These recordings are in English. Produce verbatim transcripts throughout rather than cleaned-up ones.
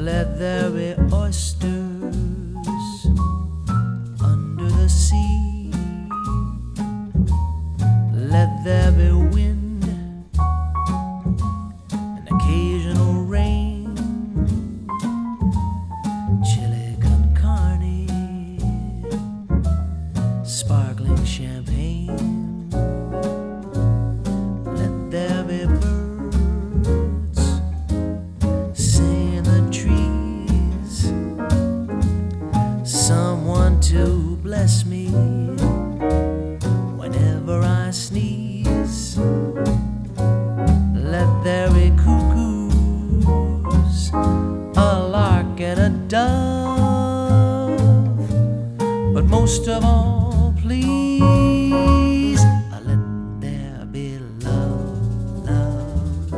Let there be oysters under the sea. Let there be wind and occasional rain. Chili con carne, sparkling champagne. Let there be birds singing in the trees. Someone to bless me whenever I sneeze. Let there be cuckoos, a lark and a dove, but most of all, please, let there be love, love.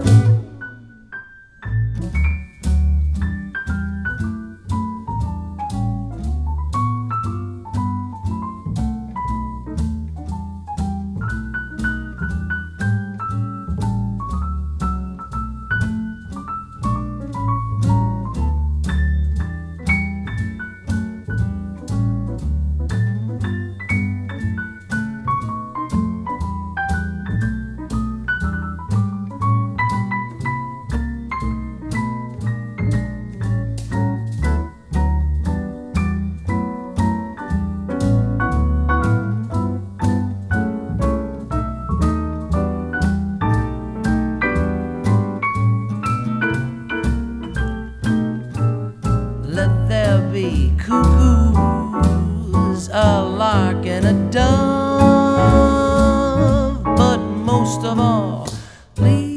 Let there be cuckoos, a lark and a dove, but most of all, please